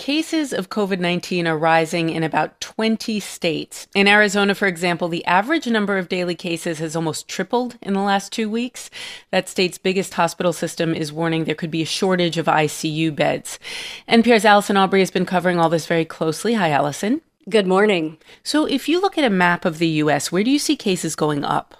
Cases of COVID-19 are rising in about 20 states. In Arizona, for example, the average number of daily cases has almost tripled in the last 2 weeks. That state's biggest hospital system is warning there could be a shortage of ICU beds. NPR's Allison Aubrey has been covering all this very closely. Hi, Allison. Good morning. So if you look at a map of the U.S., where do you see cases going up?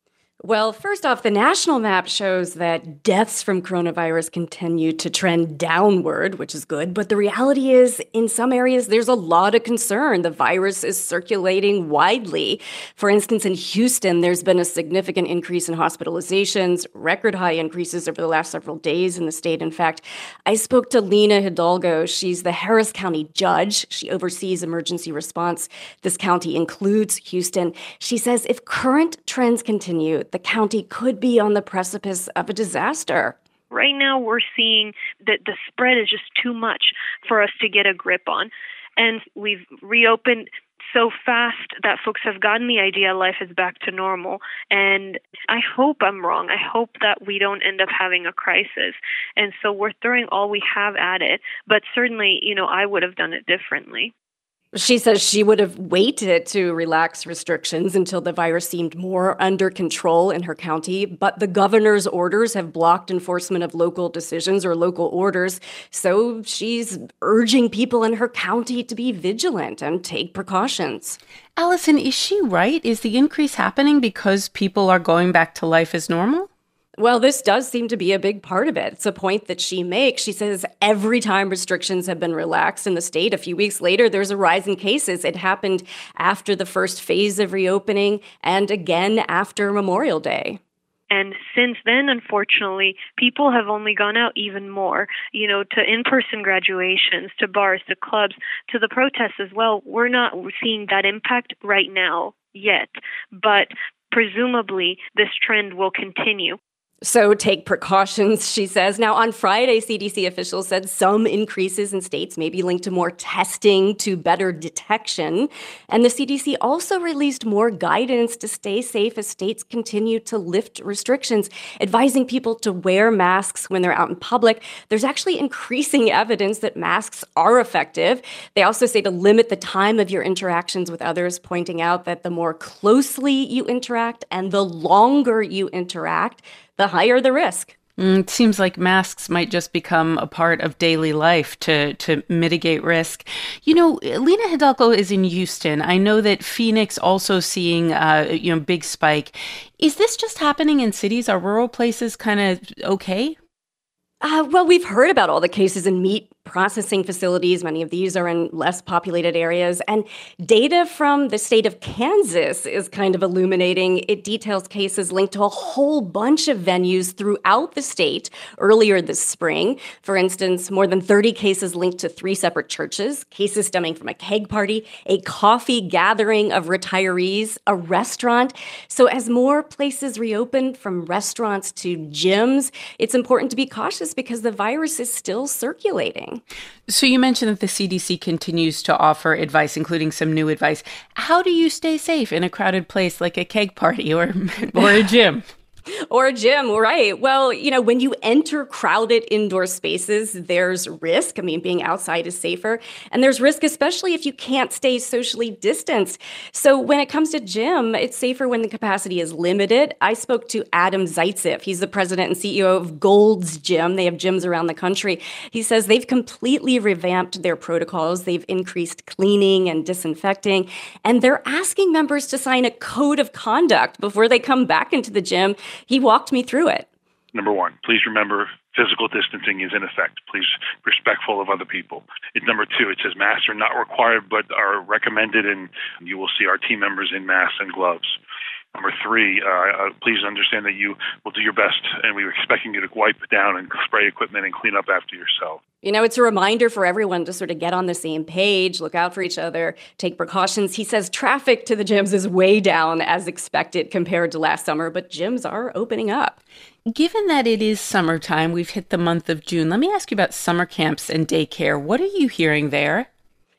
Well, first off, the national map shows that deaths from coronavirus continue to trend downward, which is good. But the reality is, in some areas, there's a lot of concern. The virus is circulating widely. For instance, in Houston, there's been a significant increase in hospitalizations, record high increases over the last several days in the state. In fact, I spoke to Lina Hidalgo. She's the Harris County judge. She oversees emergency response. This county includes Houston. She says if current trends continue, the county could be on the precipice of a disaster. Right now, we're seeing that the spread is just too much for us to get a grip on. And we've reopened so fast that folks have gotten the idea life is back to normal. And I hope I'm wrong. I hope that we don't end up having a crisis. And so we're throwing all we have at it. But certainly, I would have done it differently. She says she would have waited to relax restrictions until the virus seemed more under control in her county, but the governor's orders have blocked enforcement of local decisions or local orders. So she's urging people in her county to be vigilant and take precautions. Allison, is she right? Is the increase happening because people are going back to life as normal? Well, this does seem to be a big part of it. It's a point that she makes. She says every time restrictions have been relaxed in the state, a few weeks later, there's a rise in cases. It happened after the first phase of reopening and again after Memorial Day. And since then, unfortunately, people have only gone out even more, to in-person graduations, to bars, to clubs, to the protests as well. We're not seeing that impact right now yet, but presumably this trend will continue. So take precautions, she says. Now, on Friday, CDC officials said some increases in states may be linked to more testing to better detection. And the CDC also released more guidance to stay safe as states continue to lift restrictions, advising people to wear masks when they're out in public. There's actually increasing evidence that masks are effective. They also say to limit the time of your interactions with others, pointing out that the more closely you interact and the longer you interact, the higher the risk. It seems like masks might just become a part of daily life to mitigate risk. Lina Hidalgo is in Houston. I know that Phoenix also seeing big spike. Is this just happening in cities? Are rural places kind of okay? Well, we've heard about all the cases in meat processing facilities. Many of these are in less populated areas. And data from the state of Kansas is kind of illuminating. It details cases linked to a whole bunch of venues throughout the state earlier this spring. For instance, more than 30 cases linked to 3 separate churches, cases stemming from a keg party, a coffee gathering of retirees, a restaurant. So as more places reopen, from restaurants to gyms, it's important to be cautious because the virus is still circulating. So you mentioned that the CDC continues to offer advice, including some new advice. How do you stay safe in a crowded place like a keg party or a gym? Or a gym, right. Well, when you enter crowded indoor spaces, there's risk. Being outside is safer. And there's risk, especially if you can't stay socially distanced. So when it comes to gym, it's safer when the capacity is limited. I spoke to Adam Zaitsev. He's the president and CEO of Gold's Gym. They have gyms around the country. He says they've completely revamped their protocols. They've increased cleaning and disinfecting. And they're asking members to sign a code of conduct before they come back into the gym. He walked me through it. Number one, please remember physical distancing is in effect. Please be respectful of other people. Number two, it says masks are not required but are recommended, and you will see our team members in masks and gloves. Number three, please understand that you will do your best, and we're expecting you to wipe down and spray equipment and clean up after yourself. It's a reminder for everyone to sort of get on the same page, look out for each other, take precautions. He says traffic to the gyms is way down as expected compared to last summer, but gyms are opening up. Given that it is summertime, we've hit the month of June. Let me ask you about summer camps and daycare. What are you hearing there?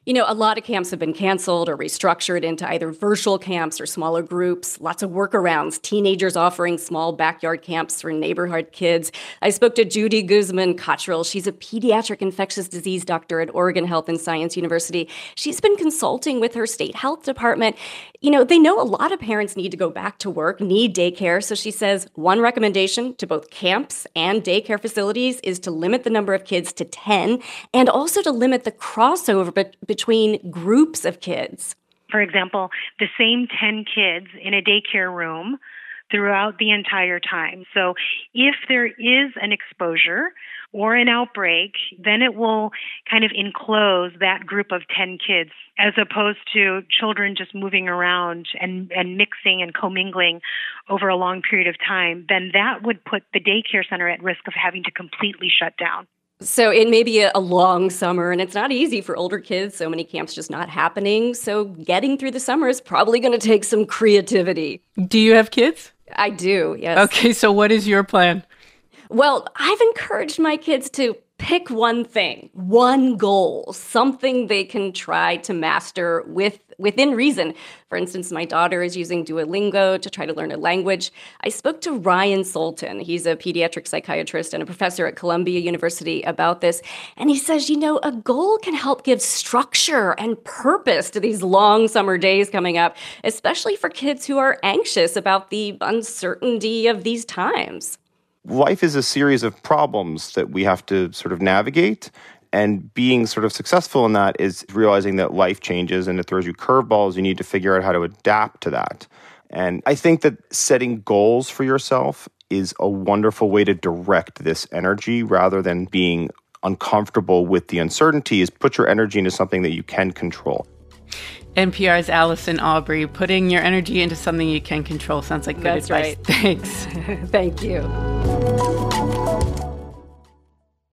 You know, a lot of camps have been canceled or restructured into either virtual camps or smaller groups. Lots of workarounds, teenagers offering small backyard camps for neighborhood kids. I spoke to Judy Guzman Cottrell. She's a pediatric infectious disease doctor at Oregon Health and Science University. She's been consulting with her state health department. You know, they know a lot of parents need to go back to work, need daycare. So she says one recommendation to both camps and daycare facilities is to limit the number of kids to 10 and also to limit the crossover between groups of kids. For example, the same 10 kids in a daycare room throughout the entire time. So if there is an exposure or an outbreak, then it will kind of enclose that group of 10 kids as opposed to children just moving around and mixing and commingling over a long period of time. Then that would put the daycare center at risk of having to completely shut down. So it may be a long summer, and it's not easy for older kids. So many camps just not happening. So getting through the summer is probably going to take some creativity. Do you have kids? I do, yes. Okay, so what is your plan? Well, I've encouraged my kids to pick one thing, one goal, something they can try to master within reason. For instance, my daughter is using Duolingo to try to learn a language. I spoke to Ryan Sultan. He's a pediatric psychiatrist and a professor at Columbia University about this. And he says, you know, a goal can help give structure and purpose to these long summer days coming up, especially for kids who are anxious about the uncertainty of these times. Life is a series of problems that we have to sort of navigate, and being sort of successful in that is realizing that life changes and it throws you curveballs. You need to figure out how to adapt to that. And I think that setting goals for yourself is a wonderful way to direct this energy rather than being uncomfortable with the uncertainty. Is put your energy into something that you can control. NPR's Allison Aubrey, putting your energy into something you can control sounds like good advice. That's right. Thanks. Thank you.